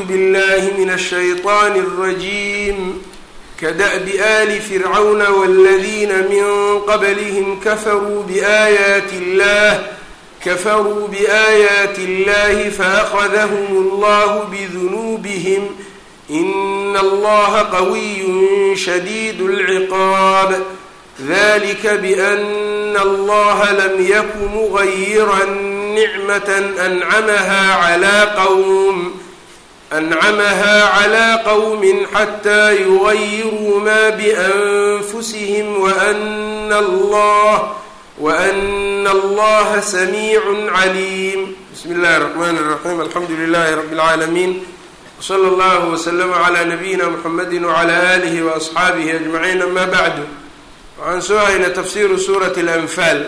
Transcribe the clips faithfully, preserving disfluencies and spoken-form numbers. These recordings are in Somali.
بالله من الشيطان الرجيم كدأب آل فرعون والذين من قبلهم كفروا بآيات الله كفروا بآيات الله فأخذهم الله بذنوبهم إن الله قوي شديد العقاب ذلك بأن الله لم يك مغيرا نعمة أنعمها على قوم أنعمها على قوم حتى يغيروا ما بأنفسهم وأن الله وأن الله سميع عليم. بسم الله الرحمن الرحيم. الحمد لله رب العالمين وصلى الله وسلم على نبينا محمد وعلى آله وأصحaabihi أجمعين. أما بعد, waxaan soo haynay tafsiiru suurati الأنfaal.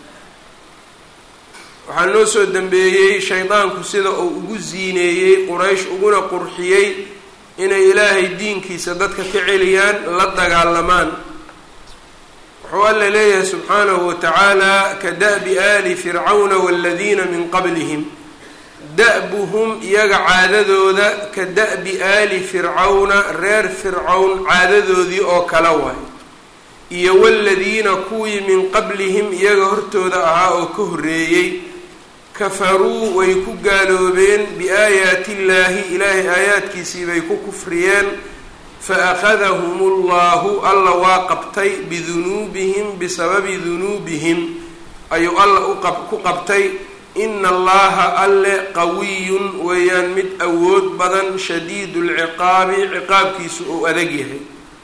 waxaa noo soo dembeeyey shaydaanku sida uu ugu ziineeyey quraysh uguna qurxiyey inay ilaahay diinkiisa dadka ka celiyaan la dagaalamaan. wuxuu alla leeyahay subxaanahu watacaala kada'bi aali fircawna waaladiina min qablihim, da'buhum iyaga caadadooda ka da'bi aali fircawna reer fircawn caadadoodii oo kala waay, iyo waladiina kuwii min qablihim iyaga hortooda ahaa oo ka horreeyey, kafaruu way ku gaaloobeen biaayaati illaahi ilaahay aayaadkiisii bay ku kufriyeen, fa akhadahum ullahu alla waa qabtay bidunuubihim bisababi dunuubihim ayuu alla ku qabtay. ina allaha alle qawiyun weeyaan mid awood badan, shadiidu lciqaabi ciqaabkiisu uu adag yahay.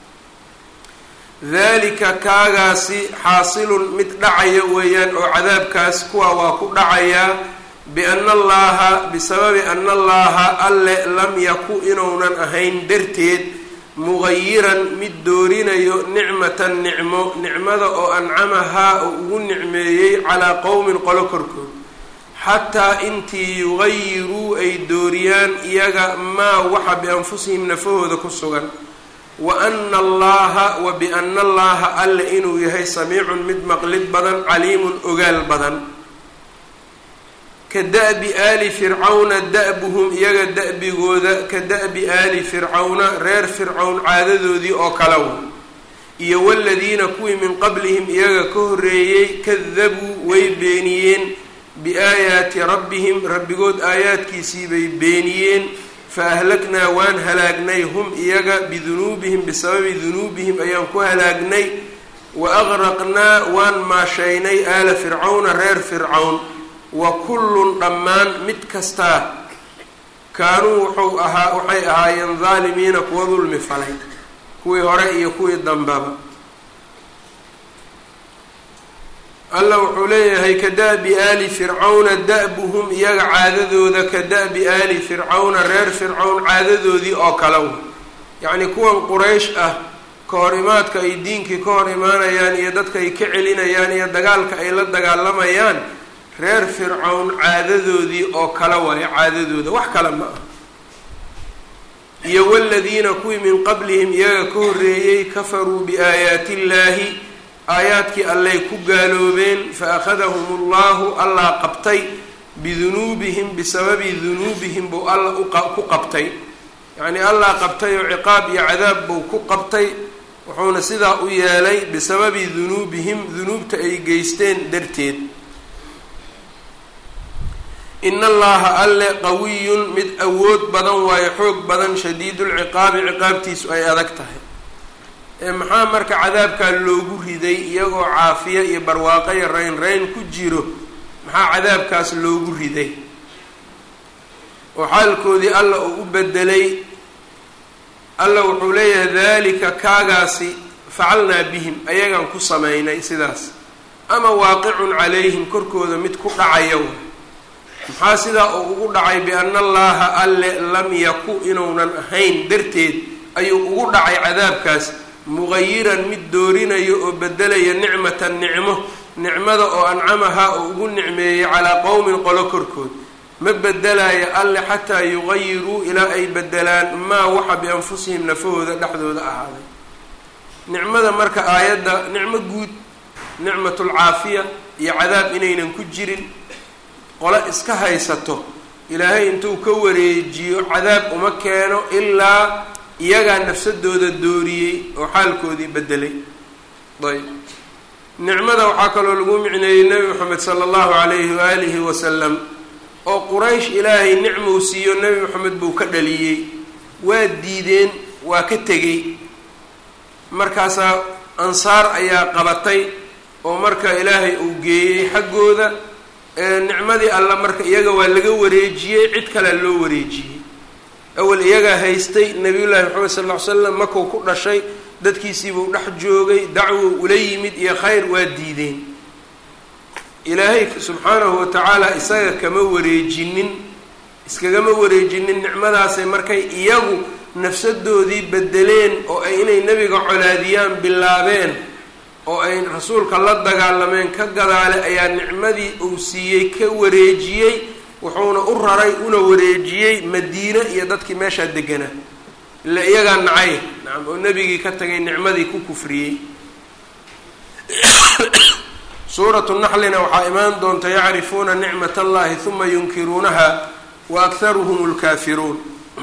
dalika kaagaasi xaasilun mid dhacaya weeyaan oo cadaabkaas kuwa waa ku dhacayaa biana allaha bisababi ana allaha alle lam yaku inuunan ahayn darteed mugayiran mid doorinayo nicmatan nicmo, nicmada oo ancamahaa oo ugu nicmeeyey calaa qowmin qolo korkood, xataa intii yugayiruu ay dooriyaan iyaga maa waxa bianfusihim nafahooda ku sugan. wa ana allaha wa biana allaha alle inuu yahay samiicun mid maqlid badan, caliimun ogaal badan. ka da'bi aali fircawna da'buhum iyaga da'bigooda ka da'bi aali fircawna reer fircawn caadadoodii oo kala wa, iyo waladiina kuwii min qablihim iyaga ka horreeyey kadabuu way beeniyeen biaayaati rabbihim rabbigood aayaadkiisii bay beeniyeen, fa ahlagnaa waan halaagnay hum iyaga bidunuubihim bisababi dunuubihim ayaan ku halaagnay, wa agraqnaa waan maashaynay aala fircawna reer fircawn, wa kullun dhammaan mid kastaa kaanuu wuxuu ahaa waxay ahaayeen daalimiina kuwa dulmi falay, kuwii hore iyo kuwii dambaba. alla wuxuu leeyahay ka da'bi aali fircawna da'buhum iyaga caadadooda ka da'bi aali fircawna reer fircawn caadadoodii oo kale wa, yacnii kuwan quraysh ah ka hor imaadka ay diinkii ka hor imaanayaan iyo dadka ay ka celinayaan iyo dagaalka ay la dagaalamayaan, reer fircawn caadadoodii oo kale waayo caadadooda, wax kale ma ah. iyo waladiina kuwii min qablihim iyaga ka horreeyey kafaruu biaayaati illaahi aayaadkii allay ku gaaloobeen, fa akhadahum ullahu allah qabtay bidunuubihim bisababi dunuubihim buu alla ku qabtay, yacnii allah qabtay oo ciqaab iyo cadaab buu ku qabtay. wuxuuna sidaa u yeelay bisababi dunuubihim dunuubta ay geysteen darteed. ina allaha alle qawiyun mid awood badan waayo, xoog badan, shadiidulciqaabi ciqaabtiisu ay adag tahay. ee maxaa marka cadaabkaa loogu riday iyagoo caafiya iyo barwaaqo iyo rayn rayn ku jiro? maxaa cadaabkaas loogu riday oo xaalkoodii alla uu u bedelay? alla wuxuu leeyahay dalika kaagaasi facalnaa bihim ayagaan ku samaynay sidaas, ama waaqicun calayhim korkooda mid ku dhacaya wa. maxaa sidaa uu ugu dhacay? biana allaha alle lam yaku inuunan ahayn darteed ayuu ugu dhacay cadaabkaas, mugayiran mid doorinayo oo bedelaya nicmatan nicmo, nicmada oo ancamahaa oo ugu nicmeeyey calaa qowmin qolo korkood. ma bedelaayo alle xataa yugayiruu ilaa ay bedelaan maa waxa bianfusihim nafahooda dhexdooda ahaaday. nicmada marka aayadda nicmo guud, nicmatulcaafiya iyo cadaab inaynan ku jirin, qole iska haysato ilaahay intuu ka wareejiyo cadaab uma keeno ilaa iyagaa nafsadooda dooriyey oo xaalkoodii bedelay. ayb nicmada waxaa kaloo lagu micneeyey nebi moxamed sala allahu calayhi waalihi wasalam oo quraysh ilaahay nicmuu siiyo nebi moxamed buu ka dhaliyey, waa diideen, waa ka tegey. markaasaa ansaar ayaa qabatay oo marka ilaahay uu geeyey xaggooda nicmadii alla marka iyaga waa laga wareejiyey, cid kalea loo wareejiyey. awal iyagaa haystay, nabiyullaahi moxamed sal ll ly slam markuu ku dhashay dadkiisiibuu dhex joogay, dacwo ula yimid iyo khayr, waa diideen. ilaahay subxaanahu wa tacaala isaga kama wareejinin iskagama wareejinin nicmadaasay markay iyagu nafsadoodii bedeleen oo ay inay nebiga colaadiyaan bilaabeen oo ay rasuulka la dagaalameen ka gadaale ayaa nicmadii uu siiyey ka wareejiyey, wuxuuna u raray una wareejiyey madiine iyo dadkii meeshaa deganaa. ila iyagaa nacay nacam oo nebigii ka tagay nicmadii ku kufriyey. suuratu naxlina waxaa imaan doonta yacrifuuna nicmat allahi huma yunkiruunaha wa akharuhum lkaafiruun.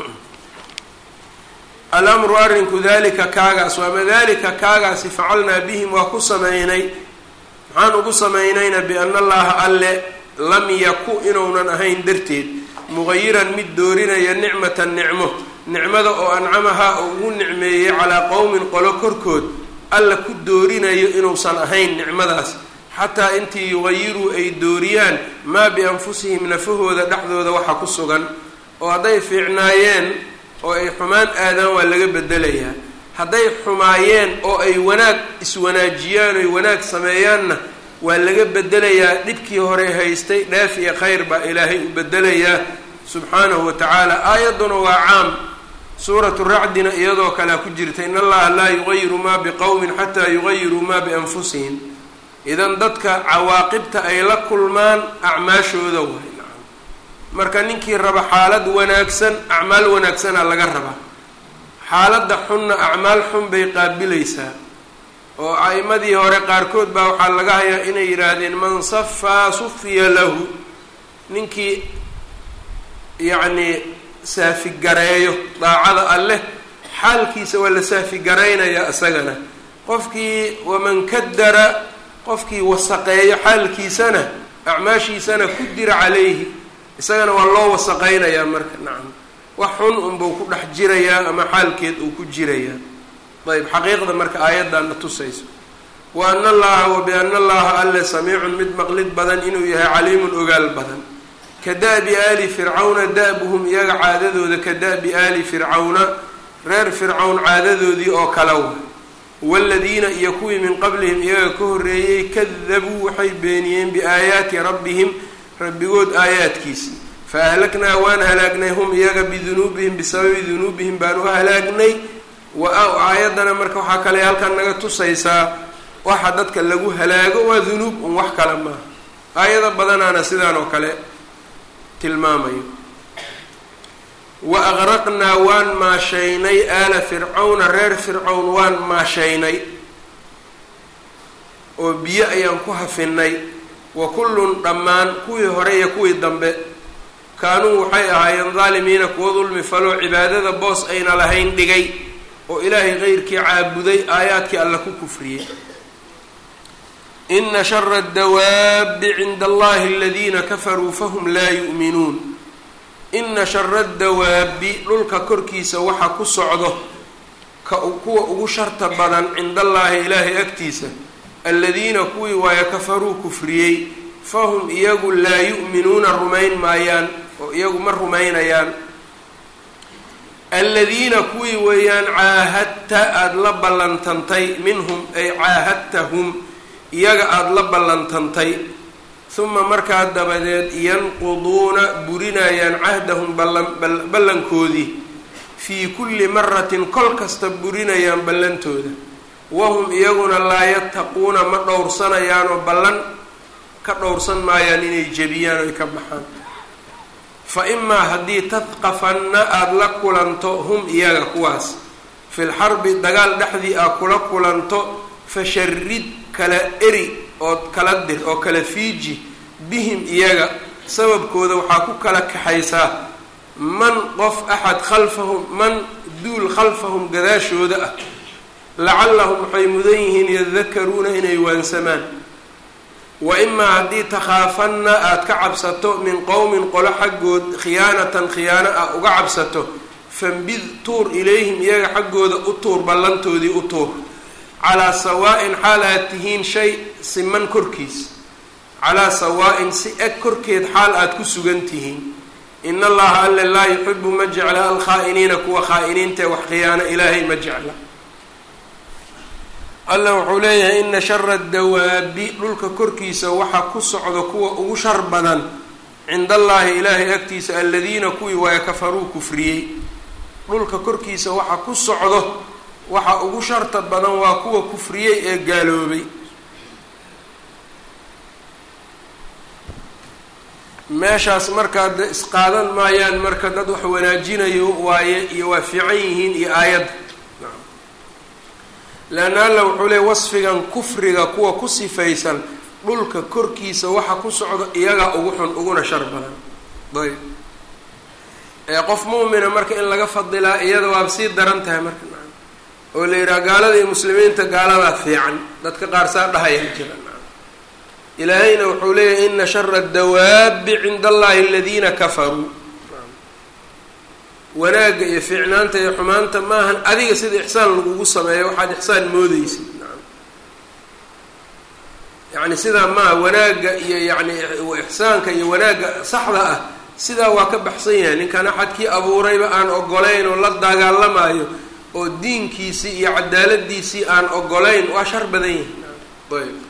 alamru arrinku dalika kaagaas waama dalika kaagaasi facalnaa bihim waa ku sameynay. maxaan ugu samaynayna biana allaha alle lam yaku inuunan ahayn darteed mugayiran mid doorinaya nicmatan nicmo, nicmada oo ancamahaa oo ugu nicmeeyey calaa qowmin qolo korkood alla ku doorinayo inuusan ahayn nicmadaas, xataa intii yugayiruu ay dooriyaan maa bianfusihim nafahooda dhexdooda waxa ku sugan. oo hadday fiicnaayeen oo ay xumaan aadaan waa laga bedelayaa, hadday xumaayeen oo ay wanaag iswanaajiyaan oy wanaag sameeyaanna waa laga bedelayaa. dhibkii hore haystay dheef iyo khayr baa ilaahay u bedelayaa subxaanahu wa tacaala. aayadduna waa caam, suuratu racdina iyadoo kalea ku jirta in allaha laa yugayiru maa biqowmin xataa yugayiruu maa bianfusihim. idan dadka cawaaqibta ay la kulmaan acmaashooda waay. marka ninkii raba xaalad wanaagsan acmaal wanaagsanaa laga rabaa, xaaladda xunna acmaal xun bay qaabilaysaa. oo a'imadii hore qaarkood baa waxaa laga hayaa inay yidhaahdeen man safaa sufiya lahu, ninkii yacnii saafigareeyo daacada alleh xaalkiisa waa la saafigaraynayaa isagana. qofkii waman kadara, qofkii wasaqeeyo xaalkiisana acmaashiisana ku dira calayhi, isagana waa loo wasaqaynayaa. marka nacam wax xun unbuu ku dhex jirayaa ama xaalkeed uu ku jirayaa. ayb xaqiiqda marka aayaddaana tusayso wa ana allaha wa biana allaha alle samiicun mid maqlid badan inuu yahay caliimun ogaal badan. ka da'bi aali fircawna, da'buhum iyaga caadadooda ka da'bi aali fircawna, reer fircawn caadadoodii oo kala wa. waaladiina iyo kuwii min qablihim iyaga ka horreeyey kadabuu waxay beeniyeen biaayaati rabbihim rabbigood aayaadkiisii. fa ahlaknaa waan halaagnay hum iyaga bidunuubihim bisababi dunuubihim baan u halaagnay. wa aayaddana marka waxaa kale halkan naga tusaysaa waxa dadka lagu halaago waa dunuub un wax kale maaha. aayado badanaana sidaan oo kale tilmaamayo. wa aqraqnaa waan maashaynay aala fircawna, reer fircawn waan maashaynay oo biyo ayaan ku hafinay. wa kullun dhammaan kuwii hore iyo kuwii dambe kaanuu waxay ahaayeen daalimiina kuwa dulmi faloo cibaadada boos ayna lahayn dhigay oo ilaahay qeyrkii caabuday, aayaadkii alla ku kufriyey. ina shara adawaabi cinda allahi aladiina kafaruu fahum laa yu'minuun. ina shara adawaabi dhulka korkiisa waxa ku socdo ka kuwa ugu sharta badan cinda allaahi ilaahay agtiisa aladiina kuwii waayo kafaruu kufriyey fahum iyagu laa yu'minuuna rumayn maayaan oo iyagu ma rumaynayaan. aladiina kuwii weeyaan caahadta aada la ballantantay minhum ay caahadtahum iyaga aada la ballantantay, uma markaa dabadeed yanquduuna burinayaan cahdahum ballankoodii fii kulli maratin kol kasta burinayaan ballantooda. wahum iyaguna laa yattaquuna ma dhowrsanayaan oo ballan ka dhowrsan maayaan inay jebiyaan oy ka baxaan. fa imaa haddii tadqafanna aada la kulanto hum iyaga kuwaas fil xarbi dagaal dhexdii aad kula kulanto fasharid kala eri ood kala dir oo kala fiiji bihim iyaga sababkooda waxaa ku kala kaxaysaa man qof axad khalfahum man duul khalfahum gadaashooda ah lacallahum waxay mudan yihiin yadakaruuna inay waansamaan wa imaa haddii takhaafanna aada ka cabsato min qowmin qolo xaggood khiyaanatan khiyaano ah uga cabsato fambid tuur ilayhim iyaga xaggooda u tuur ballantoodii u tuur calaa sawaa'in xaal aad tihiin shay siman korkiis calaa sawaa'in si eg korkeed xaal aada ku sugan tihiin in allaha alle laa yuxibu ma jecla alkhaa'iniina kuwa khaa'iniintae wax khiyaano ilaahay ma jecla alla wuxuu leeyahay ina shara dawaabi dhulka korkiisa waxa ku socdo kuwa ugu shar badan cinda allaahi ilaahay agtiisa aladiina kuwii waaya kafaruu kufriyey dhulka korkiisa waxa ku socdo waxa ugu sharta badan waa kuwa kufriyey ee gaaloobay meeshaas markaa de isqaadan maayaan marka dad wax wanaajinayo waaye iyo waa fiican yihiin iyo aayadda leanna alla wuxuu leey wasfigan kufriga kuwa ku sifaysan dhulka korkiisa waxa ku socdo iyagaa ugu xun uguna shar badan ayb ee qof mu'mina marka in laga fadilaa iyada waaba sii daran tahay marka oo la yidhaha gaalada iyo muslimiinta gaaladaa fiican dadka qaar saa dhahaya jira ilaahayna wuxuu leeyahay ina shara dawaabi cinda allahi aladiina kafaruu wanaagga iyo fiicnaanta iyo xumaanta maahan adiga sida ixsaan lagugu sameeyo waxaad ixsaan moodeysid yacni sidaa maaha wanaagga iyo yacni ixsaanka iyo wanaagga saxda ah sidaa waa ka baxsan yahay ninkan axadkii abuurayba aan ogolayn oo la dagaalamaayo oo diinkiisii iyo cadaaladiisii aan ogolayn waa shar badan yahay ayb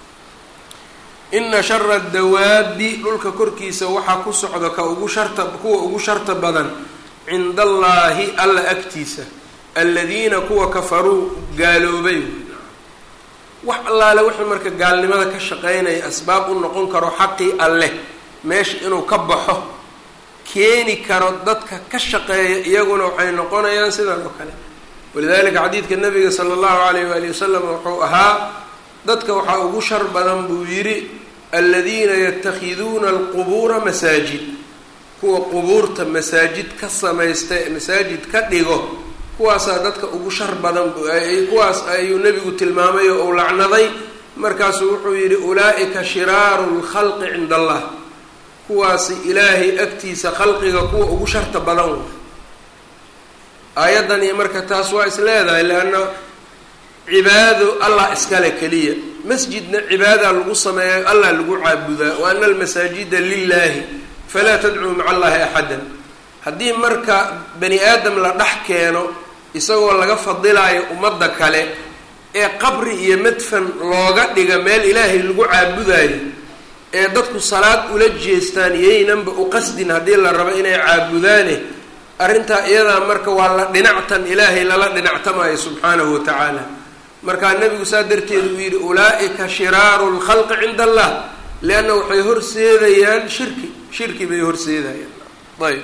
ina shara dawaabi dhulka korkiisa waxaa ku socda ka ugu sharta kuwa ugu sharta badan cinda allaahi alla agtiisa aladiina kuwa kafaruu gaaloobay wax allaale wixii marka gaalnimada ka shaqeynaya asbaab u noqon karo xaqii alleh meesha inuu ka baxo keeni karo dadka ka shaqeeya iyaguna waxay noqonayaan sidan oo kale walidalika xadiidka nabiga sala allahu alayh waali wasalam wuxuu ahaa dadka waxaa ugu shar badan buu yidhi aladiina yatakhiduuna alqubuura masaajid kuwa qubuurta masaajid ka samaysta ee masaajid ka dhigo kuwaasaa dadka ugu shar badan kuwaas ayuu nebigu tilmaamay oo uu lacnaday markaasuu wuxuu yidhi ulaa-ika shiraaru lkhalqi cinda allah kuwaasi ilaahay agtiisa khalqiga kuwa ugu sharta badan wa aayaddan iyo marka taas waa is leedahay leanna cibaado allah iskale keliya masjidna cibaadaa lagu sameeya allah lagu caabudaa wa ana almasaajida lilaahi falaa tadcuu maca allahi axadan haddii marka bani aadam la dhex keeno isagoo laga fadilaayo ummadda kale ee qabri iyo madfan looga dhiga meel ilaahay lagu caabudaayo ee dadku salaad ula jeestaan iyaynanba u qasdin haddii la rabo inay caabudaane arrintaa iyadaa marka waa la dhinactan ilaahay lala dhinactamaayo subxaanahu wa tacaala markaa nebigu saa darteed uu yidhi ulaa-ika shiraaru lkhalqi cinda allah lianna waxay horseedayaan shirki shirki bay horseedayaan ayb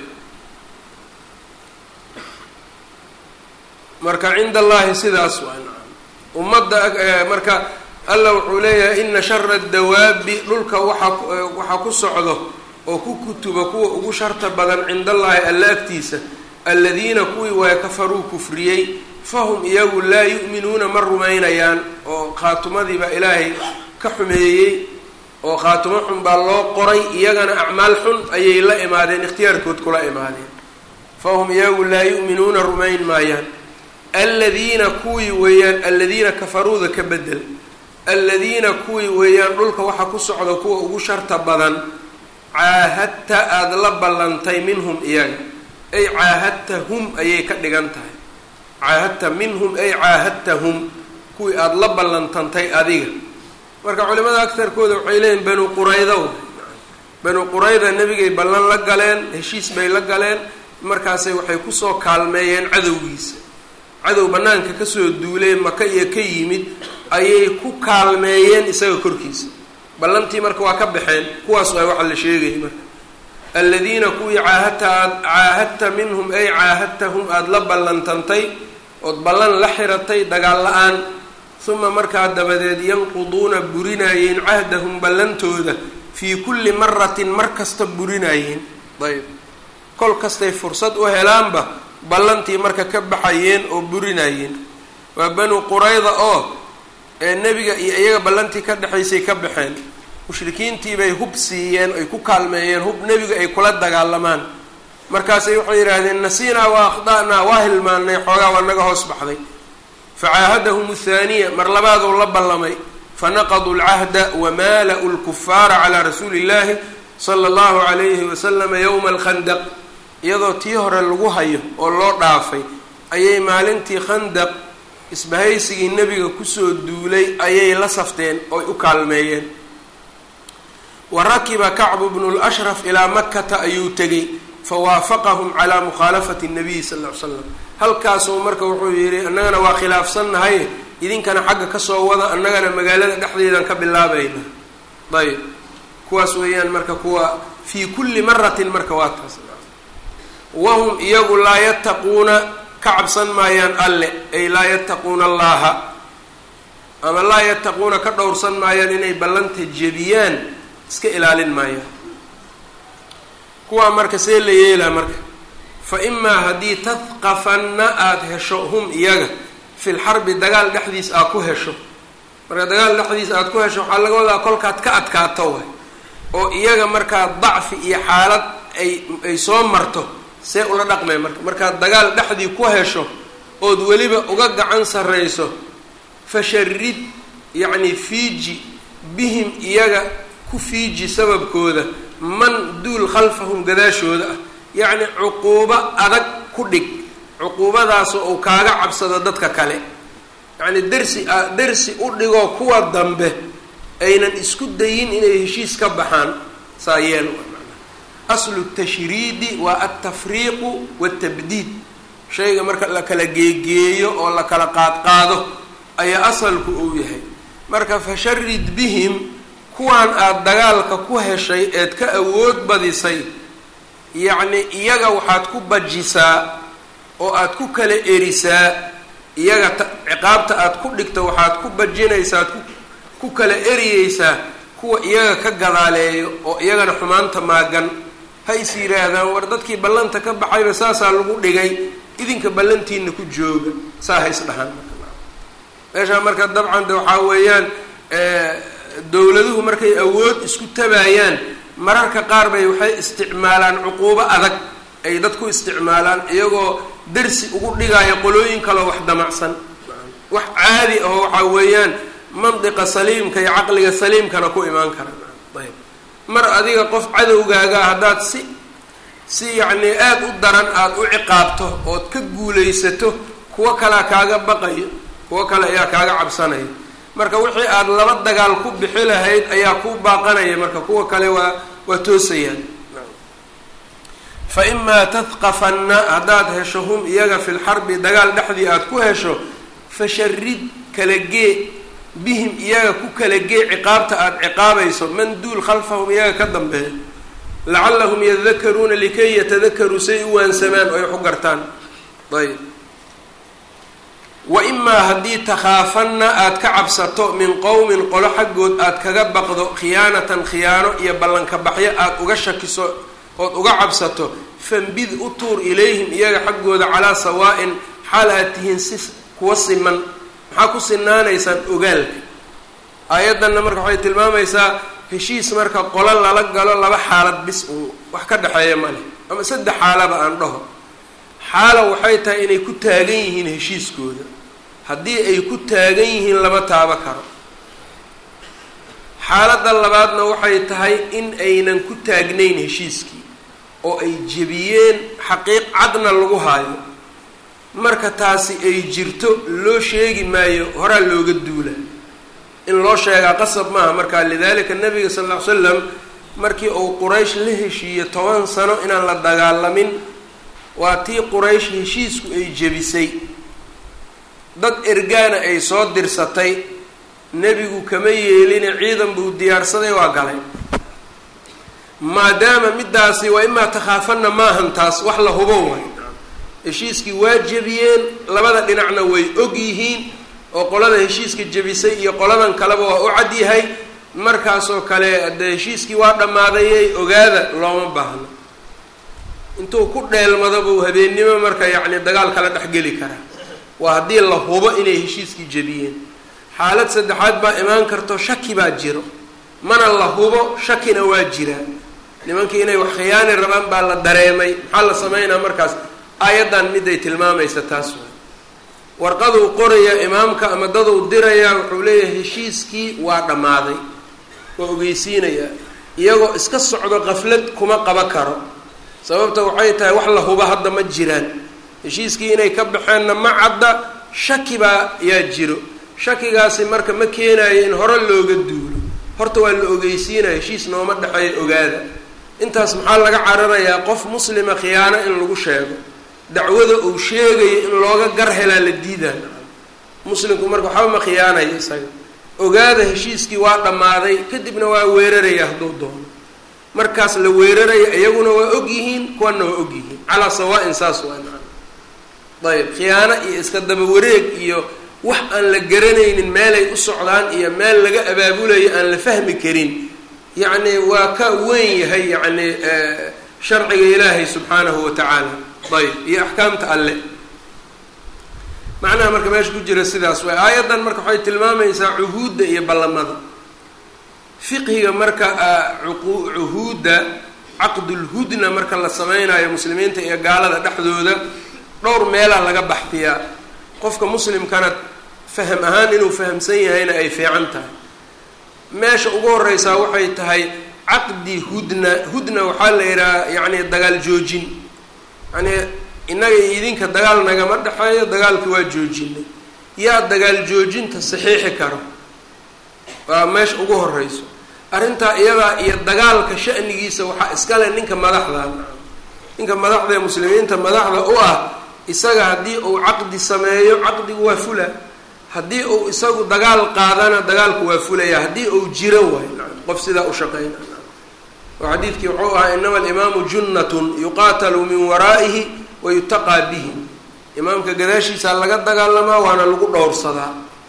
marka cinda allahi sidaas waa ummadda marka alla wuxuu leeyahay ina shara dawaabi dhulka waaa waxaa ku socdo oo ku kutuba kuwa ugu sharta badan cinda allaahi alla agtiisa aladiina kuwii waa kafaruu kufriyey fahum iyagu laa yu'minuuna ma rumaynayaan oo khaatumadiibaa ilaahay ka xumeeyey oo khaatumo xun baa loo qoray iyagana acmaal xun ayay la imaadeen ikhtiyaarkood kula imaadeen fahum iyagu laa yu'minuuna rumayn maayaan aladiina kuwii weeyaan aladiina kafaruuda ka bedel aladiina kuwii weeyaan dhulka waxaa ku socda kuwa ugu sharta badan caahadta aada la ballantay minhum iyaga ay caahadtahum ayay ka dhigan tahay caahadta minhum ay caahadtahum kuwii aada la ballantantay adiga marka culimada agtarkooda waxay leeyihin banu qurayda banu qurayda nebigay ballan la galeen heshiis bay la galeen markaasay waxay kusoo kaalmeeyeen cadowgiisa cadow bannaanka kasoo duuleen maka iyo ka yimid ayay ku kaalmeeyeen isaga korkiisa ballantii marka waa ka baxeen kuwaas waa waxa la sheegayay marka aladiina kuwii caahadta aad caahadta minhum ay caahadtahum aada la ballantantay ood ballan la xiratay dagaal la-aan uma markaa dabadeed yanquduuna burinayeen cahdahum ballantooda fii kulli maratin mar kasta burinaayeen. ayb kol kastay fursad u helaanba ballantii marka ka baxayeen oo burinaayeen. waa banu qurayda oo ee nebiga iyo iyaga ballantii ka dhexaysay ka baxeen. mushrikiintii bay hub siiyeen ay ku kaalmeeyeen hub nebiga ay kula dagaalamaan. markaasay waxay yidhaahdeen nasiinaa wa akhda'naa waa hilmaanay xoogaa waa naga hoos baxday. facaahadahum athaaniya mar labaaduu la ballamay fanaqaduu alcahda wamaala'u lkufaara calaa rasuuli illaahi sala allahu calayhi wasalama yowma alkhandaq. iyadoo tii hore lagu hayo oo loo dhaafay ayay maalintii khandaq isbahaysigii nebiga kusoo duulay ayay la safteen ooy u kaalmeeyeen. wa rakiba kacbu bnu lashraf ilaa makkata ayuu tegay fawaafaqahum calaa mukhaalafati nabiyi sal ll ly slam. halkaasuu marka wuxuu yidhi annagana waa khilaafsannahay idinkana xagga kasoo wada annagana magaalada dhexdeedan ka bilaabayna. ayb kuwaas weeyaan marka kuwa fii kulli maratin marka waa taas. wahum iyagu laa yattaquuna ka cabsan maayaan alle ay laa yattaquuna allaha ama laa yattaquuna ka dhowrsan maayaan inay ballanta jebiyaan iska ilaalin maayaan. kuwaa marka see la yeelaa marka fa imaa haddii tadqafanna aada hesho hum iyaga fil xarbi dagaal dhexdiis aad ku hesho. marka dagaal dhexdiis aada ku hesho waxaa laga wadaa kolkaad ka adkaato way oo iyaga markaa dacfi iyo xaalad ay ay soo marto see ula dhaqmay marka markaad dagaal dhexdii ku hesho ood weliba uga gacan sarrayso fasharid yacni fiiji bihim iyaga ku fiiji sababkooda man duul khalfahum gadaashooda ah. yacni cuquubo adag ku dhig cuquubadaasoo uu kaaga cabsado dadka kale. yacni dersi a dersi u dhigoo kuwa dambe aynan isku dayin inay heshiis ka baxaan. saa yeel aslu tashriidi waa altafriiqu waatabdiid. shayga marka la kala geegeeyo oo la kala qaadqaado ayaa asalku uu yahay. marka fasharid bihim kuwaan aada dagaalka ku heshay eed ka awood badisay yacni iyaga waxaad ku bajisaa oo aada ku kala erisaa iyaga ta ciqaabta aada ku dhigto waxaad ku bajinaysaa ad ku ku kala eriyeysaa kuwa iyaga ka gadaaleeyo oo iyagana xumaanta maagan ha is yidhaahdaan war dadkii ballanta ka baxayba saasaa lagu dhigay idinka ballantiina ku jooga saa ha is dhahaan. meeshaa marka dabcan de waxaa weeyaan dowladuhu markay awood isku tabaayaan mararka qaar bay waxay isticmaalaan cuquubo adag ay dadku isticmaalaan iyagoo dersi ugu dhigaayo qolooyin kaloo wax damacsan. wax caadi aho waxaa weeyaan mandiqa saliimka iyo caqliga saliimkana ku imaan kara. ayb mar adiga qof cadowgaaga haddaad si si yacni aada u daran aada u ciqaabto ood ka guulaysato kuwo kalea kaaga baqayo kuwo kale ayaa kaaga cabsanaya. marka wixii aada laba dagaal ku bixi lahayd ayaa ku baaqanaya marka kuwa kale waa waa toosayaan. fa imaa tadqafanna haddaad hesho hum iyaga fi lxarbi dagaal dhexdii aada ku hesho fasharid kala gee bihim iyaga ku kala gee ciqaabta aada ciqaabayso man duul khalfahum iyaga ka dambeeya lacallahum yadakaruuna likay yatadakaruu say u waansamaan oo ay waxu gartaan. ayb wa imaa haddii takhaafanna aada ka cabsato min qowmin qolo xaggood aada kaga baqdo khiyaanatan khiyaano iyo ballanka baxyo aada uga shakiso ood uga cabsato fambid u tuur ilayhim iyaga xaggooda calaa sawaa'in xaal aad tihiin si kuwa siman. maxaa ku sinaanaysaan ogaalka. aayaddanna marka waxay tilmaamaysaa heshiis marka qolo lala galo laba xaalad bis uu wax ka dhexeeya ma leh ama saddex xaalaba aan dhaho. xaala waxay tahay inay ku taagan yihiin heshiiskooda. haddii ay ku taagan yihiin lama taabo karo. xaaladda labaadna waxay tahay in aynan ku taagnayn heshiiskii oo ay jebiyeen xaqiiq cadna lagu haayo. marka taasi ay jirto loo sheegi maayo horaa looga duula in loo sheegaa qasab maaha. marka lidalika nabiga sal ll ly slam markii uu quraysh la heshiiyo toban sano inaan la dagaalamin waa tii quraysh heshiisku ay jebisay. dad ergaana ay soo dirsatay nebigu kama yeelina ciidan buu diyaarsaday waa galay. maadaama middaasi waa imaa takhaafanna maahan taas wax la hubo way. heshiiskii waa jebiyeen labada dhinacna way og yihiin oo qolada heshiiska jebisay iyo qoladan kaleba waa u cad yahay. markaasoo kale hadee heshiiskii waa dhammaadayay ogaada looma baahno intuu ku dheelmado buu habeennimo marka yacni dagaal kala dhexgeli karaa waa haddii la hubo inay heshiiskii jebiyeen xaalad saddexaad baa imaan karto shaki baa jiro mana la hubo shakina waa jiraa nimankii inay wax khiyaani rabaan baa la dareemay maxaa la sameynaa markaas aayaddan miday tilmaamaysa taas way warqaduu qoraya imaamka ama daduu diraya wuxuu leeyahay heshiiskii waa dhammaaday waa ogeysiinayaa iyagoo iska socdo qaflad kuma qaba karo sababta waxay tahay wax la hubo hadda ma jiraan heshiiskii inay ka baxeenna ma cadda shaki baa yaa jiro shakigaasi marka ma keenayo in hore looga duulo horta waa la ogeysiinaya heshiis nooma dhexeeya ogaada intaas maxaa laga cararayaa qof muslima khiyaano in lagu sheego dacwada uu sheegayo in looga gar helaa la diidaa muslimku marka waxba ma khiyaanayo isaga ogaada heshiiskii waa dhammaaday kadibna waa weeraraya hadduu doono markaas la weeraraya iyaguna waa og yihiin kuwana waa og yihiin calaa sawaa-in saas waa ayb khiyaano iyo iska daba wareeg iyo wax aan la garanaynin meelay u socdaan iyo meel laga abaabulayo aan la fahmi karin yacni waa ka weyn yahay yacni sharciga ilaahay subxaanahu watacaala ayb iyo axkaamta alle macnaha marka meesha ku jira sidaas waay aayaddan marka waxay tilmaamaysaa cuhuudda iyo ballamada fiqhiga marka cuhuudda caqdulhudna marka la sameynayo muslimiinta iyo gaalada dhexdooda dhowr meelaa laga baxfiyaa qofka muslimkana faham ahaan inuu fahamsan yahayna ay fiican tahay meesha ugu horeysaa waxay tahay caqdi hudna hudna waxaa la yidhaha yacni dagaal joojin yani innaga iyo idinka dagaal nagama dhexeeyo dagaalki waa joojinay yaa dagaal joojinta saxiixi karo waa meesha ugu horeyso arrintaa iyadaa iyo dagaalka sha'nigiisa waxaa iskale ninka madaxda ninka madaxda ee muslimiinta madaxda u ah isaga haddii uu caqdi sameeyo caqdigu waa fula haddii uu isagu dagaal qaadana dagaalku waa fulaya haddii uu jiro waay qof sidaa u shaqeyna oo xadiidkii wuxuu ahaa inama alimaamu junnatun yuqaatalu min waraa'ihi wa yutaqaa bihi imaamka gadaashiisa laga dagaalamaa waana lagu dhowrsadaa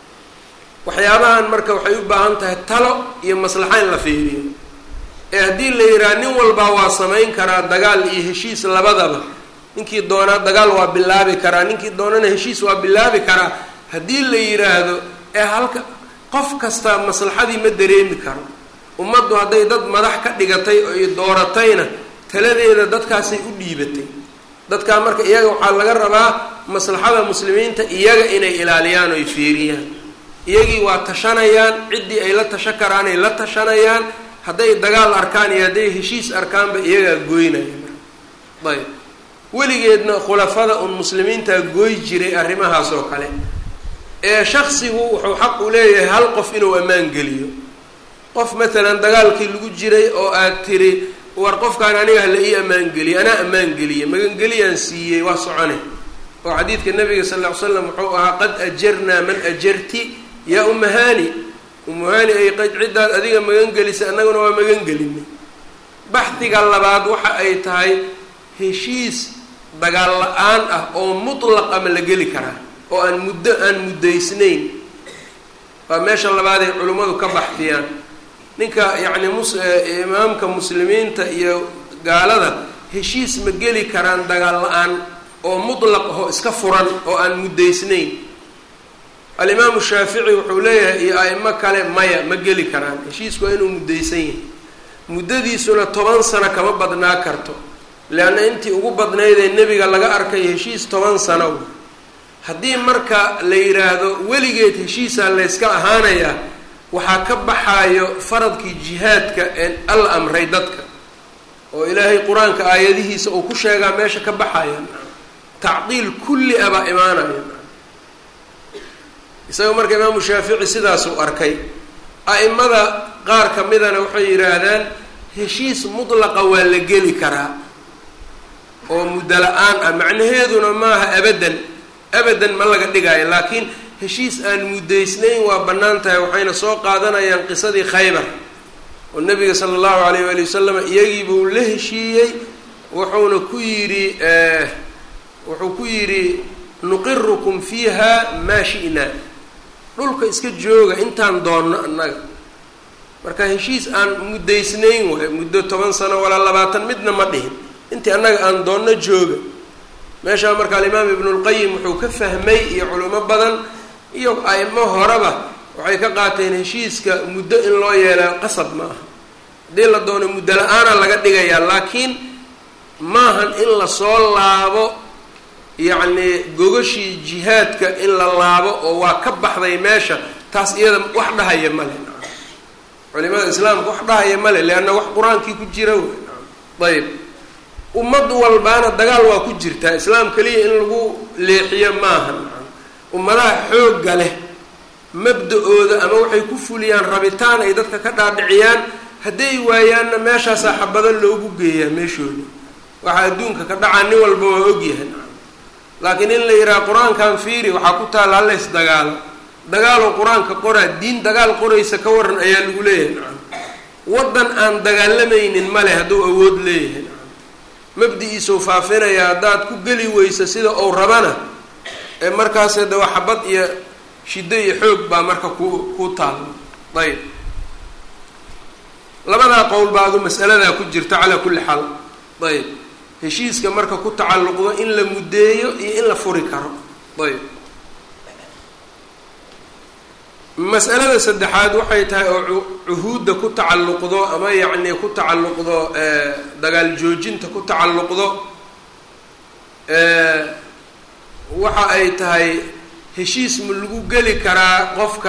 waxyaabahan marka waxay u baahan tahay talo iyo maslaxa in la fiiriyo ee haddii la yidhaha nin walbaa waa samayn karaa dagaal iyo heshiis labadaba ninkii doonaa dagaal waa bilaabi karaa ninkii doonana heshiis waa bilaabi karaa haddii la yidhaahdo ee halka qof kastaa maslaxadii ma dareemi karo ummaddu hadday dad madax ka dhigatay oo ay dooratayna taladeeda dadkaasay u dhiibatay dadkaa marka iyaga waxaa laga rabaa maslaxada muslimiinta iyaga inay ilaaliyaan oo ay fiiriyaan iyagii waa tashanayaan ciddii ay la tashan karaan ay la tashanayaan hadday dagaal arkaan iyo hadday heshiis arkaanba iyagaa gooynaya ayb weligeedna khulafada un muslimiintaa gooy jiray arrimahaas oo kale ee shaksigu wuxuu xaq u leeyahay hal qof inuu ammaan geliyo qof matalan dagaalkii lagu jiray oo aad tiri war qofkaan aniga hala ii ammaan geliye anaa ammaan geliye magangeliyaan siiyey waa socone oo xadiidka nabiga sal lla ly slam wuxuu ahaa qad ajarnaa man ajarti yaa umahani umahani ay ciddaad adiga magangelisa annaguna waa magangelinay baxdiga labaad waxa ay tahay heshiis dagaal la-aan ah oo mutlaq ama la geli karaa oo aan muddo aan muddaysnayn waa meesha labaad ay culimmadu ka baxdiyaan ninka yacni mus imaamka muslimiinta iyo gaalada heshiis ma geli karaan dagaal la-aan oo mutlaq ahoo iska furan oo aan muddaysnayn alimaamu shaafici wuxuu leeyahay iyo a'imo kale maya ma geli karaan heshiisku waa inuu muddaysan yahay muddadiisuna toban sano kama badnaa karto leanna intii ugu badnayd ee nebiga laga arkay heshiis toban sano haddii marka la yidhaahdo weligeed heshiisaa layska ahaanayaa waxaa ka baxaayo faradkii jihaadka ee alla amray dadka oo ilaahay qur-aanka aayadihiisa uu ku sheegaa meesha ka baxaya tacdiil kulli a baa imaanaya isaga marka imaamu shaafici sidaasuu arkay a'imada qaar ka midana waxay yidhaahdaan heshiis mutlaqa waa la geli karaa oo muddo la-aan ah macnaheeduna maaha abadan abadan ma laga dhigaayo laakiin heshiis aan muddaysnayn waa bannaan tahay waxayna soo qaadanayaan qisadii khaybar oo nabiga sala allahu alayh waali wasalam iyagii buu la heshiiyey wuxuuna ku yidhi wuxuu ku yidhi nuqirukum fiiha maa shi'naa dhulka iska jooga intaan doonno annaga marka heshiis aan muddaysnayn waay muddo toban sano walaa labaatan midna ma dhihin intii annaga aan doonno jooga meeshaa marka alimaam ibnulqayim wuxuu ka fahmay iyo culimo badan iyo aimo horeba waxay ka qaateen heshiiska muddo in loo yeelaa qasab ma aha haddii la doono muddo la-aana laga dhigayaa laakiin maahan in lasoo laabo yacni gogashii jihaadka in la laabo oo waa ka baxday meesha taas iyada wax dhahaya male culimada islaamka wax dhahaya male leanna wax qur-aankii ku jira wey ayb ummad walbaana dagaal waa ku jirtaa islaam keliya in lagu leexiyo maaha ummadaha xoogga leh mabda-ooda ama waxay ku fuliyaan rabitaan ay dadka ka dhaadhiciyaan hadday waayaanna meeshaasaa xabado loogu geeyaa meeshooda waxaa adduunka ka dhacaa nin walba waa ogyahay laakiin in la yidhaha qur-aankan fiiri waxaa ku taalla halays dagaalo dagaaloo qur-aanka qoraa diin dagaal qoraysa ka waran ayaa lagu leeyahay nacam waddan aan dagaalamaynin male hadduu awood leeyahay nacam mabdi-iisuu faafinaya haddaad ku geli weysa sida uu rabana ee markaas de waa xabad iyo shiddo iyo xoog baa marka ku ku taalla ayb labadaa qowl baa adu mas'aladaa ku jirta calaa kulli xaal ayb heshiiska marka ku tacalluqdo in la muddeeyo iyo in la furi karo ayb mas'alada saddexaad waxay tahay oo cuhuudda ku tacalluqdo ama yacni ku tacalluqdo dagaal joojinta ku tacalluqdo waxa ay tahay heshiis ma lagu geli karaa qofka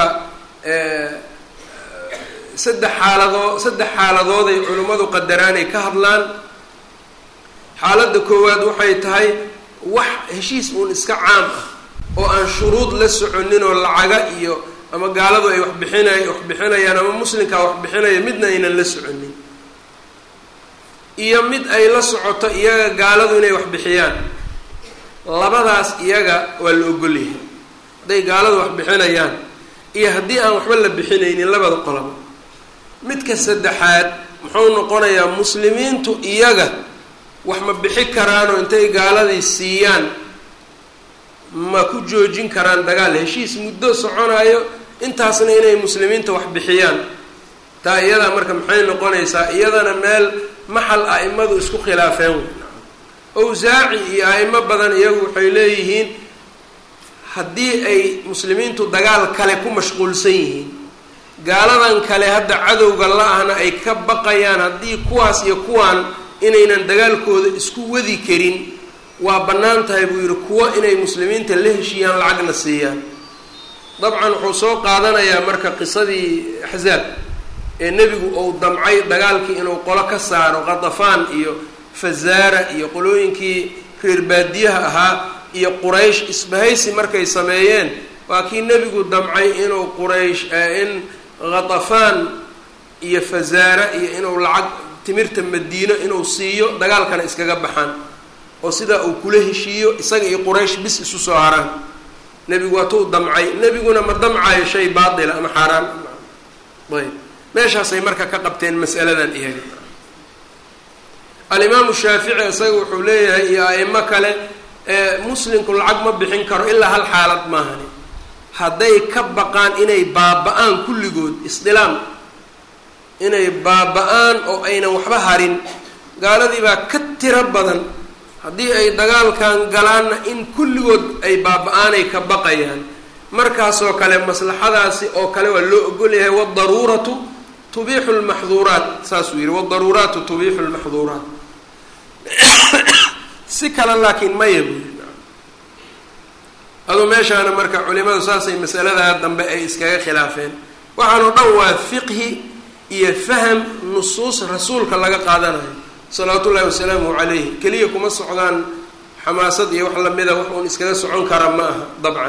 saddex xaaladoo saddex xaaladood ay culimmadu qadaraan ay ka hadlaan xaaladda koowaad waxay tahay wax heshiis uun iska caam ah oo aan shuruud la soconin oo lacaga iyo ama gaaladu ay wax bixinay wax bixinayaan ama muslimkaa wax bixinaya midna aynan la soconin iyo mid ay la socoto iyaga gaaladu inay wax bixiyaan labadaas iyaga waa la ogolyahay hadday gaaladu wax bixinayaan iyo haddii aan waxba la bixinaynin labada qoloba midka saddexaad muxuu noqonayaa muslimiintu iyaga wax ma bixi karaanoo intay gaaladii siiyaan ma ku joojin karaan dagaal heshiis muddo soconaayo intaasna inay muslimiinta wax bixiyaan taa iyadaa marka maxay noqonaysaa iyadana meel maxal a'imadu isku khilaafeen awsaaci iyo a'imo badan iyagu waxay leeyihiin haddii ay muslimiintu dagaal kale ku mashquulsan yihiin gaaladan kale hadda cadowga la-ahna ay ka baqayaan haddii kuwaas iyo kuwaan inaynan dagaalkooda isku wadi karin waa bannaan tahay buu yidhi kuwa inay muslimiinta la heshiiyaan lacagna siiyaan dabcan wuxuu soo qaadanayaa marka qisadii axzaab ee nebigu uu damcay dagaalkii inuu qolo ka saaro qatafaan iyo fazaara iyo qolooyinkii reer baadiyaha ahaa iyo quraysh isbahaysi markay sameeyeen waa kii nebigu damcay inuu quraysh in qatafaan iyo fazaara iyo inuu lacag timirta madiino inuu siiyo dagaalkana iskaga baxaan oo sidaa uu kula heshiiyo isaga iyo quraysh bis isu soo haraan nebigu waa tuu damcay nebiguna ma damcayo shay baatila ama xaaraan ayb meeshaasay marka ka qabteen mas'aladan iyaga alimaamu shaafici isaga wuxuu leeyahay iyo a'imo kale muslimku lacag ma bixin karo ilaa hal xaalad maahani hadday ka baqaan inay baaba-aan kulligood isdilaam inay baaba-aan oo aynan waxba harin gaaladii baa ka tiro badan haddii ay dagaalkan galaanna in kulligood ay baaba-aanay ka baqayaan markaasoo kale maslaxadaasi oo kale waa loo ogolyahay wadaruuratu tubiixu lmaxduuraat saasuu yidhi wadaruuraatu tubiixu lmaxduuraat si kale laakiin maya buu yidhi aduu meeshaana marka culimadu saasay masaladaa dambe ay iskaga khilaafeen waxaanoo dhan waa fiqhi iyo faham nusuus rasuulka laga qaadanayo salawaatu ullahi wasalaamuhu calayhi keliya kuma socdaan xamaasad iyo wax lamida wax uun iskaga socon kara ma aha dabcan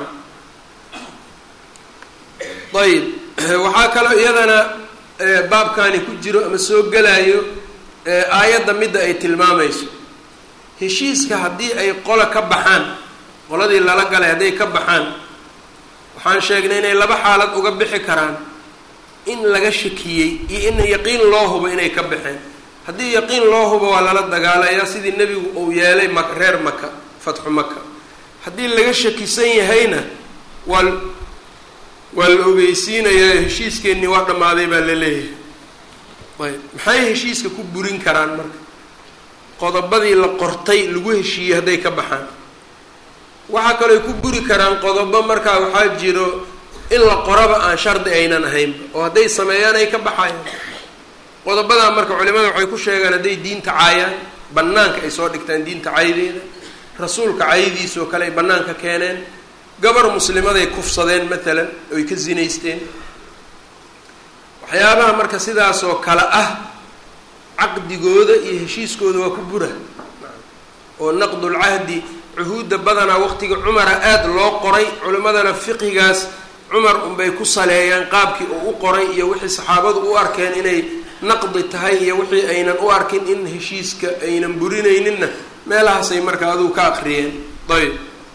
ayib waxaa kaloo iyadana baabkaani ku jiro ama soo gelayo aayadda midda ay tilmaamayso heshiiska haddii ay qola ka baxaan qoladii lala galay hadday ka baxaan waxaan sheegnay inay laba xaalad uga bixi karaan in laga shakiyey iyo in yaqiin loo hubo inay ka baxeen haddii yaqiin loo hubo waa lala dagaalayaa sidii nebigu uu yeelay mak reer maka fatxu maka haddii laga shakisan yahayna waa waa la ogeysiinayaa heshiiskeenii waa dhammaaday baa la leeyahay ayb maxay heshiiska ku burin karaan marka qodobadii la qortay lagu heshiiyey hadday ka baxaan waxaa kaloo ku buri karaan qodobo markaa waxaa jiro in la qoraba aan shardi aynan ahaynba oo hadday sameeyaan ay ka baxayaan qodobadaa marka culimada waxay ku sheegaan hadday diinta caayaan bannaanka ay soo dhigtaan diinta caydeeda rasuulka caydiisa oo kale ay bannaanka keeneen gabar muslimaday kufsadeen matalan oy ka zinaysteen waxyaabaha marka sidaas oo kale ah caqdigooda iyo heshiiskooda waa ku bura oo naqdulcahdi cuhuudda badanaa waqtiga cumara aada loo qoray culimadana fiqigaas cumar unbay ku saleeyaan qaabkii uu u qoray iyo wixii saxaabadu u arkeen inay naqdi tahay iyo wixii aynan u arkin in heshiiska aynan burinayninna meelahaasay marka aduu ka aqriyeen ayb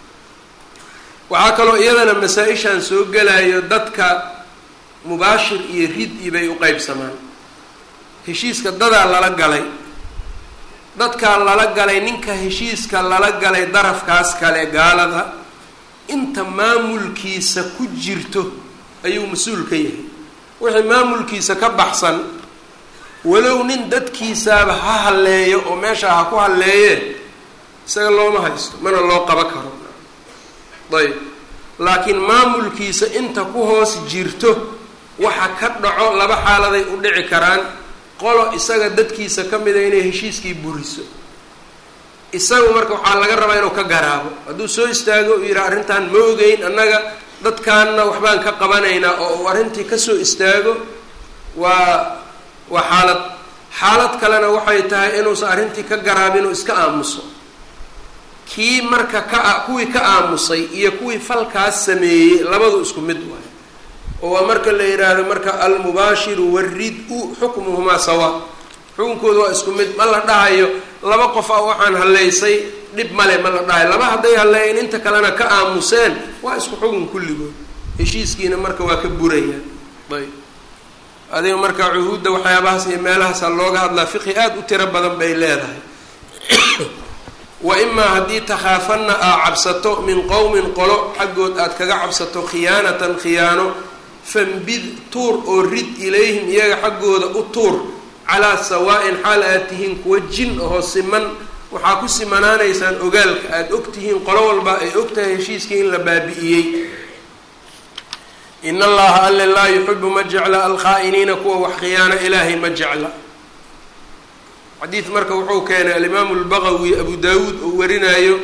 waxaa kaloo iyadana masaa-ishaan soo gelayo dadka mubaashir iyo rid-i bay u qeybsamaan heshiiska dadaa lala galay dadkaa lala galay ninka heshiiska lala galay darafkaas kale gaalada inta maamulkiisa ku jirto ayuu mas-uul ka yahay wixii maamulkiisa ka baxsan walow nin dadkiisaaba ha halleeyo oo meesha ha ku halleeyee isaga looma haysto mana loo qaba karo ayb laakiin maamulkiisa inta ku hoos jirto waxa ka dhaco laba xaaladay u dhici karaan qolo isaga dadkiisa ka mida inay heshiiskii buriso isagu marka waxaa laga rabaa inuu ka garaabo hadduu soo istaago uu yidhaha arrintan ma ogeyn annaga dadkaanna waxbaan ka qabanaynaa oo uu arrintii kasoo istaago waa waa xaalad xaalad kalena waxay tahay inuusan arrintii ka garaabin oo iska aamuso kii marka ka kuwii ka aamusay iyo kuwii falkaas sameeyey labadu isku mid waay oo waa marka la yidhaahdo marka almubaashiru warid-u xukmuhumaa sawa xukunkooda waa isku mid ma la dhahayo laba qof a waxaan halleysay dhib male ma la dhahayo laba hadday halleeyeen inta kalena ka aamuseen waa isku xukun kulligood heshiiskiina marka waa ka burayaan ayb adiga marka cuhuudda waxyaabahaas iyo meelahaasa looga hadlaa fiqi aada u tiro badan bay leedahay wa imaa haddii takhaafanna aa cabsato min qowmin qolo xaggood aad kaga cabsato khiyaanatan khiyaano fambid tuur oo rid ilayhim iyaga xaggooda u tuur calaa sawaa-in xaal aad tihiin kuwa jin ahoo siman waxaa ku simanaanaysaan ogaalka aada og tihiin qolo walba ay og tahay heshiiskii in la baabi'iyey in allaha alle laa yuxibu ma jecla alkhaa'iniina kuwa wax khiyaano ilaahay ma jecla xadiid marka wuxuu keenay alimaamu albagawi abu daawuud oo warinaayo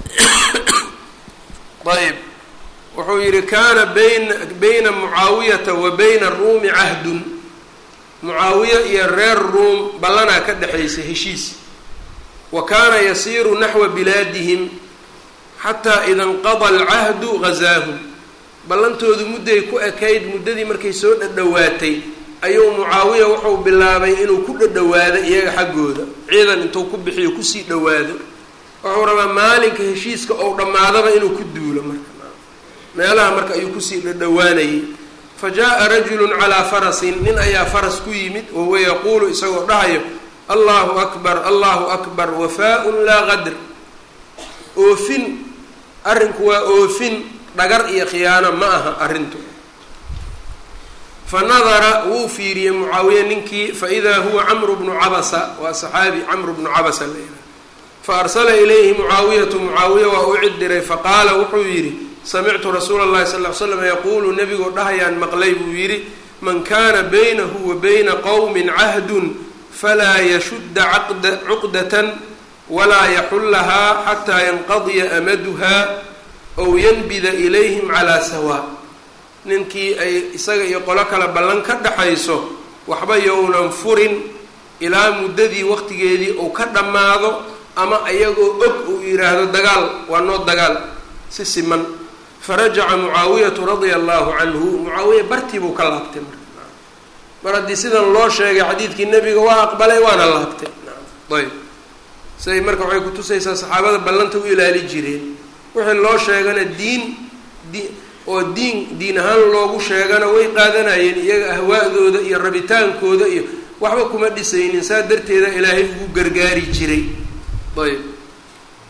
ayb wuxuu yihi kaana bayna bayna mucaawiyata wa bayna aruumi cahdun mucaawiya iyo reer ruum ballanaa ka dhexaysa heshiis wa kaana yasiiru naxwa bilaadihim xataa ida inqada alcahdu gazaahum ballantoodu mudday ku ekayd muddadii markay soo dhadhawaatay ayuu mucaawiya wuxuu bilaabay inuu ku dhadhawaado iyaga xaggooda ciidan intuu ku bixiyo kusii dhawaado wuxuu rabaa maalinka heshiiska ou dhammaadaba inuu ku duulo marka meelaha marka ayuu kusii dhadhawaanayay fa jaa-a rajulun calaa farasin nin ayaa faras ku yimid wahuwa yaquulu isagoo dhahayo allahu akbar allahu akbar wafaa-un laa qadr oofin arrinku waa oofin dhagar iyo khiyaano ma aha arrintu fa nadara wuu fiiriyey mucaawiya ninkii fa idaa huwa camru bnu cabasa waa saxaabi camru bnu cabasa la yidhaha fa arsala ilayhi mucaawiyatu mucaawiya waa u cid diray faqaala wuxuu yidhi samictu rasuula اllahi sal ly slam yaquulu nebigoo dhahayaan maqlay buu yidhi man kaana baynahu wa bayna qowmin cahdun falaa yashudda cuqdatan walaa yaxullahaa xataa yanqadiya amaduha ow yanbida ilayhim calaa sawaa ninkii ay isaga iyo qolo kale ballan ka dhaxayso waxba yownan furin ilaa muddadii waqtigeedii uu ka dhammaado ama iyagoo og uu yidhaahdo dagaal waa noo dagaal si siman farajaca mucaawiyatu radia allahu canhu mucaawiya bartii buu ka laabtay marka mar haddii sidan loo sheegay xadiidkii nebiga waa aqbalay waana laabtay ayb siday marka waxay kutusaysaa saxaabada ballanta u ilaali jireen wixii loo sheegana diin di oo diin diin ahaan loogu sheegana way qaadanayeen iyaga ahwaa'dooda iyo rabitaankooda iyo waxba kuma dhisaynin saa darteeda ilaahay ugu gargaari jiray ayb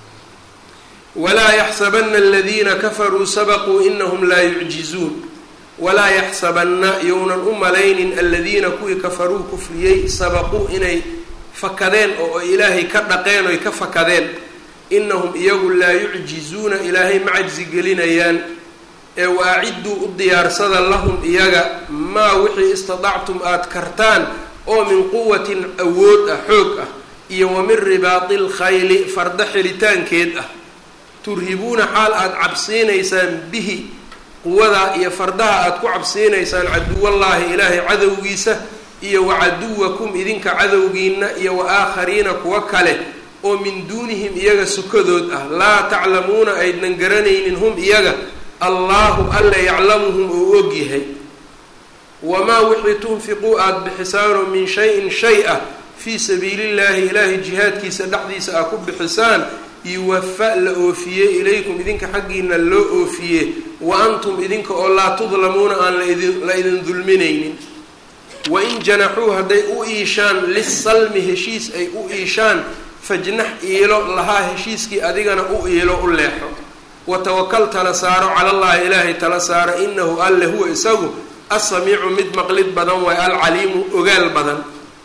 walaa yaxsabana aladiina kafaruu sabaquu inahum laa yucjizuun walaa yaxsabanna yownan u malaynin aladiina kuwii kafaruu kufriyey sabaquu inay fakadeen oo ay ilaahay ka dhaqeen oy ka fakadeen inahum iyagu laa yucjizuuna ilaahay ma cajsi gelinayaan ee wa acidduu u diyaarsada lahum iyaga maa wixii istadactum aada kartaan oo min quwatin awood ah xoog ah iyo wa min ribaati lkhayli farda xiritaankeed ah turhibuuna xaal aada cabsiinaysaan bihi quwadaa iyo fardaha aada ku cabsiinaysaan caduwallaahi ilaahay cadowgiisa iyo wa caduwakum idinka cadowgiina iyo wa aakhariina kuwa kale oo min duunihim iyaga sukadood ah laa taclamuuna aydnan garanaynin hum iyaga allaahu alla yaclamuhum oo og yahay wamaa wixii tunfiquu aada bixisaanoo min shayin shay ah fii sabiilillaahi ilaahay jihaadkiisa dhexdiisa aa ku bixisaan yuwafa la oofiyey ilaykum idinka xaggiina loo oofiyey wa antum idinka oo laa tudlamuuna aan la idin dulminaynin wain janaxuu hadday u iishaan lisalmi heshiis ay u iishaan fajnax iilo lahaa heshiiskii adigana u iilo u leexo watawakal tala saaro cala allahi ilaahay tala saaro inahu alle huwa isagu assamiicu mid maqlid badan waay alcaliimu ogaal badan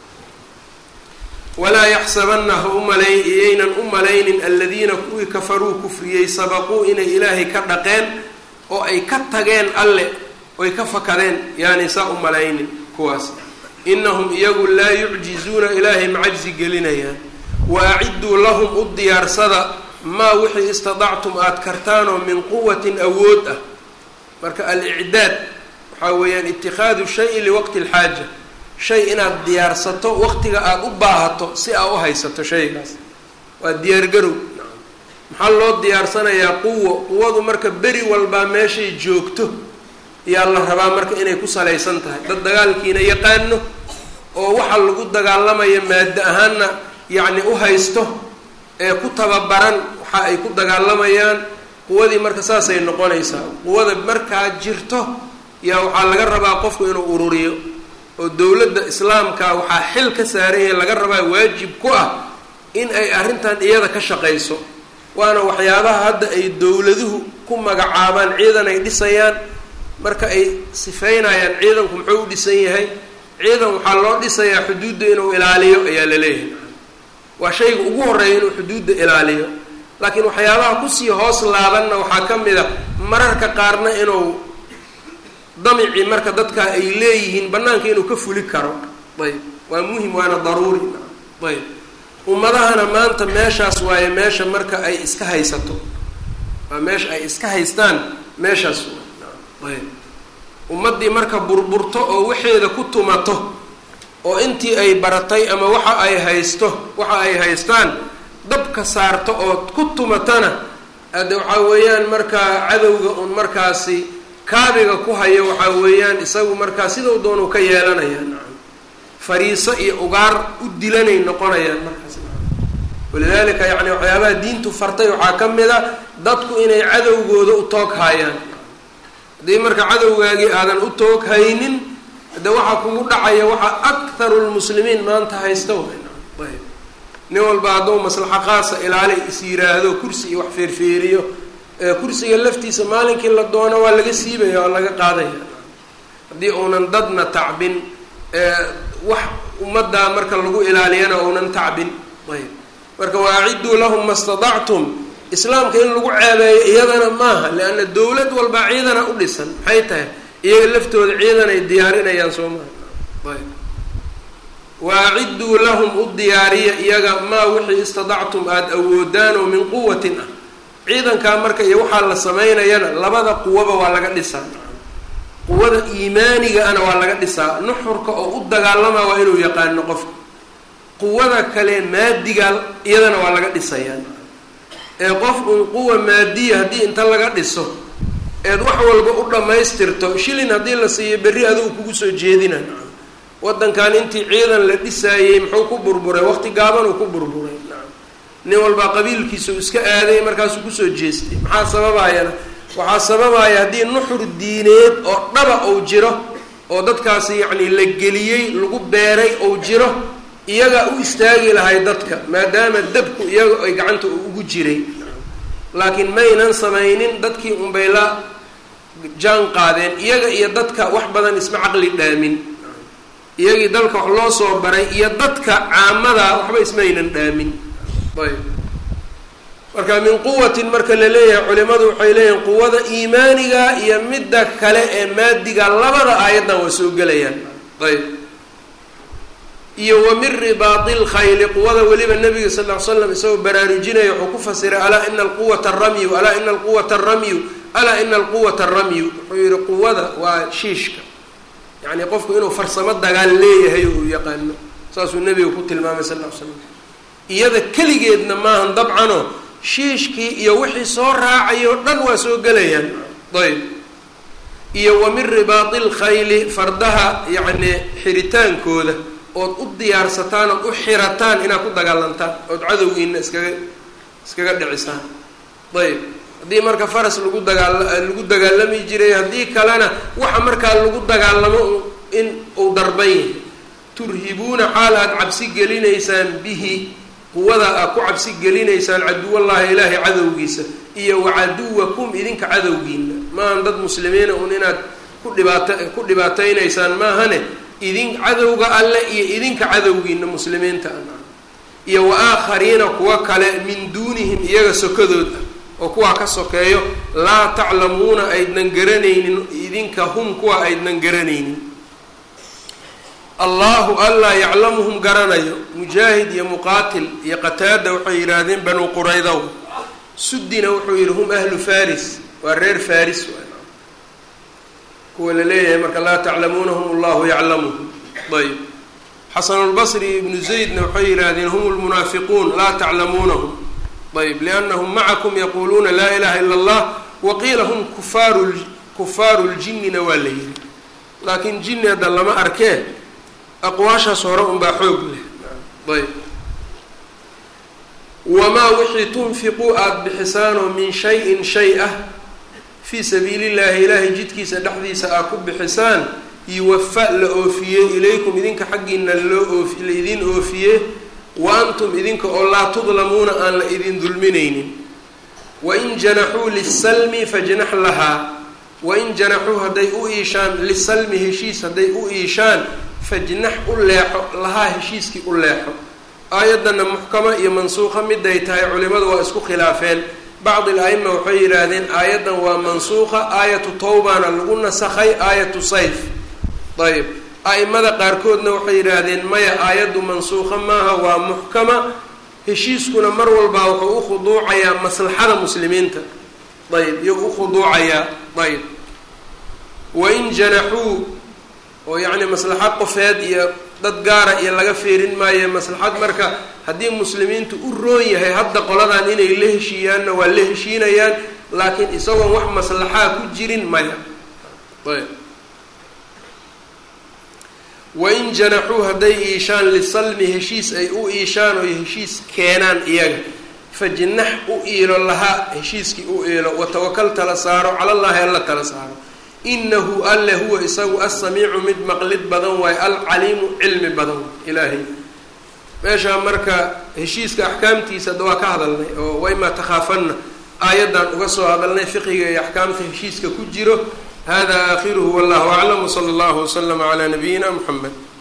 walaa yaxsabanna ha umalayn iyaynan u malaynin aladiina kuwii kafaruu kufriyey sabaquu inay ilaahay ka dhaqeen oo ay ka tageen alle oy ka fakadeen yaani saa u malaynin kuwaas inahum iyagu laa yucjizuuna ilaahay ma cajsi gelinayaan wa acidduu lahum u diyaarsada maa wixii istadactum aada kartaanoo min quwatin awood ah marka al-icdaad waxaa weeyaan itikaadu shayi liwaqti alxaaja shay inaad diyaarsato waqtiga aada u baahato si aa u haysato shaygaas waa diyaargarow maxaa loo diyaarsanayaa quwo quwadu marka beri walbaa meeshay joogto yaa la rabaa marka inay ku salaysan tahay dad dagaalkiina yaqaano oo waxa lagu dagaalamaya maado ahaanna yacni u haysto ee ku tababaran waxa ay ku dagaalamayaan quwadii marka saasay noqonaysaa quwada markaa jirto yaa waxaa laga rabaa qofku inuu ururiyo oo dowladda islaamka waxaa xil ka saaran yahay laga rabaa waajib ku ah in ay arrintan iyada ka shaqayso waana waxyaabaha hadda ay dowladuhu ku magacaabaan ciidan ay dhisayaan marka ay sifeynayaan ciidanku muxuu u dhisan yahay ciidan waxaa loo dhisayaa xuduudda inuu ilaaliyo ayaa la leeyahay waa shayga ugu horreeya inuu xuduudda ilaaliyo laakiin waxyaabaha kusii hoos laabanna waxaa ka mid a mararka qaarna inuu damicii marka dadka ay leeyihiin bannaanka inuu ka fuli karo ayb waa muhim waana daruuri ayb ummadahana maanta meeshaas waaye meesha marka ay iska haysato waa meesha ay iska haystaan meeshaas ayb ummaddii marka burburto oo waxeeda ku tumato oo intii ay baratay ama waxa ay haysto waxa ay haystaan dabka saarto oo ku tumatana ade waxaa weeyaan markaa cadowga un markaasi kaabiga ku haya waxaa weeyaan isagu markaa sidau doonu ka yeelanayaan fariiso iyo ugaar u dilanay noqonayaan markaas walidaalika yacni waxyaabaha diintu fartay waxaa ka mid a dadku inay cadowgooda u toog hayaan haddii marka cadowgaagii aadan u toog haynin de waxaa kugu dhacaya waxaa akharu lmuslimiin maanta haysta ayb nin walba hadduu maslaxa qaasa ilaali is yiraahdo kursi iyo wax feerfeeriyo kursiga laftiisa maalinkii la doono waa laga siibaya oo laga qaadaya haddii uunan dadna tacbin wax ummaddaa marka lagu ilaaliyana uunan tacbin ayb marka wa acidduu lahum ma stadactum islaamka in lagu ceebeeyo iyadana maaha leanna dowlad walbaa ciidana u dhisan maxay tahay iyaga laftooda ciidan ay diyaarinayaan soo maha ayb wa acidduu lahum u diyaariya iyaga maa wixii istadactum aada awoodaan oo min quwatin ah ciidankaa marka iyo waxaa la samaynayana labada quwaba waa laga dhisaa quwada iimaaniga ana waa laga dhisaa nuxurka oo u dagaalamaa waa inuu yaqaano qofka quwada kale maadiga iyadana waa laga dhisayaa ee qof un quwa maadiya haddii inta laga dhiso eed wax walba u dhammaystirto shilin haddii la siiyo berri adigu kugu soo jeedina waddankan intii ciidan la dhisaayey muxuu ku burburay waqti gaaban uu ku burburay nin walbaa qabiilkiisa uu iska aaday markaasuu kusoo jeestay maxaa sababaayana waxaa sababaaya haddii nuxur diineed oo dhaba uu jiro oo dadkaasi yacni la geliyey lagu beeray ou jiro iyagaa u istaagi lahay dadka maadaama dabku iyaga ay gacanta ugu jiray laakiin maynan samaynin dadkii unbay la jaan qaadeen iyaga iyo dadka wax badan isma caqli dhaamin iyagii dalka wax loo soo baray iyo dadka caamada waxba ismaynan dhaamin ayb marka min quwatin marka la leeyahay culimadu waxay leeyihiin quwada iimaaniga iyo midda kale ee maadiga labada aayaddan waa soo gelayaan ayb iyo wa min ribaati lkhayli quwada weliba nabiga sal ll ly slam isagoo baraarujinaya wuxuu ku fasiray alaa ina alquwata aramyu alaa ina alquwata aramyu alaa ina alquwata aramyu wuxuu yihi quwada waa shiishka yacni qofku inuu farsamo dagaal leeyahay oo uu yaqaano saasuu nebiga ku tilmaamay sal ll ly slam iyada keligeedna maahan dabcano shiishkii iyo wixii soo raacay oo dhan waa soo gelayaan ayb iyo wa min ribaati lkhayli fardaha yacni xiritaankooda ood u diyaarsataan ood u xirataan inaad ku dagaalantaan ood cadowgiina iskaga iskaga dhicisaan ayb haddii marka faras lagu dagaal lagu dagaalami jiray haddii kalena waxa markaa lagu dagaalamo in uu darban yahay turhibuuna xaal aad cabsi gelinaysaan bihi quwada aad ku cabsi gelinaysaan caduwallaahi ilaahay cadowgiisa iyo wacaduwakum idinka cadowgiina maahan dad muslimiina un inaad ku dhibaata ku dhibaataynaysaan maahane idin cadowga alle iyo idinka cadowgiina muslimiinta ah iyo wa aakhariina kuwa kale min duunihim iyaga sokadood ah oo kuwaa ka sokeeyo laa taclamuuna aydnan garanaynin idinka hum kuwa aydnan garanaynin allahu allaa yaclamuhum garanayo mujaahid iyo muqaatil iyo qataada waxay yidhaahdeen banuu quraydow sudina wuxuu yidhi hum ahlu faris waa reer faris kuwa la leeyahay marka laa taclamuunahum allahu yaclamuhum ayb xasanulbasri ibnu zaydna waxay yidhaahdeen hum lmunaafiquun laa taclamuunahum ayb liannahum macakum yaquuluuna laa ilaha ila allah waqiila hum kufaaru kufaaru ljinina waa la yidhi laakiin jinni hadda lama arkee aqwaashaas hore unbaa xoog leh ayb wamaa wixii tunfiquu aada bixisaanoo min shayin shay ah fii sabiili llahi ilaahay jidkiisa dhexdiisa aad ku bixisaan yuwafa la oofiyey ilaykum idinka xaggiina loo oofi la idin oofiyee wa antum idinka oo laa tudlamuuna aan la idin dulminaynin wain janaxuu lisalmi fajnax lahaa wain janaxuu hadday u iishaan lisalmi heshiis hadday u iishaan fajnax u leexo lahaa heshiiskii u leexo aayaddanna muxkama iyo mansuuqa miday tahay culimadu waa isku khilaafeen bacd al-a'ima waxay yidhaahdeen aayaddan waa mansuuqa aayatu tawbana lagu nasakhay aayatu sayf ayb a'imada qaarkoodna waxay yidhaahdeen maya aayaddu mansuuqa maaha waa muxkama heshiiskuna mar walbaa wuxuu u khuduucayaa maslaxada muslimiinta ayb iyo u khuduucayaa ayb wain janaxuu oo yacni maslaxad qofeed iyo dad gaara iyo laga feerin maayo maslaxad marka haddii muslimiintu u roon yahay hadda qoladan inay la heshiiyaanna waa la heshiinayaan laakiin isagoon wax maslaxaa ku jirin maya ayb wain janaxuu hadday iishaan lisalmi heshiis ay u iishaan oo heshiis keenaan iyaga fajnax u iilo lahaa heshiiskii u iilo watawakal tala saaro calallaahi alla tala saaro inahu alle huwa isagu assamiicu mid maqlid badan waayo alcaliimu cilmi badan ilaahay meeshaa marka heshiiska axkaamtiisa hadda waa ka hadalnay oo waimaa takhaafanna aayaddan uga soo hadalnay fiqiga iyo axkaamta heshiiska ku jiro hada aakhiruhu wallahu aclam wsala allahu waslama calaa nabiyina muxamed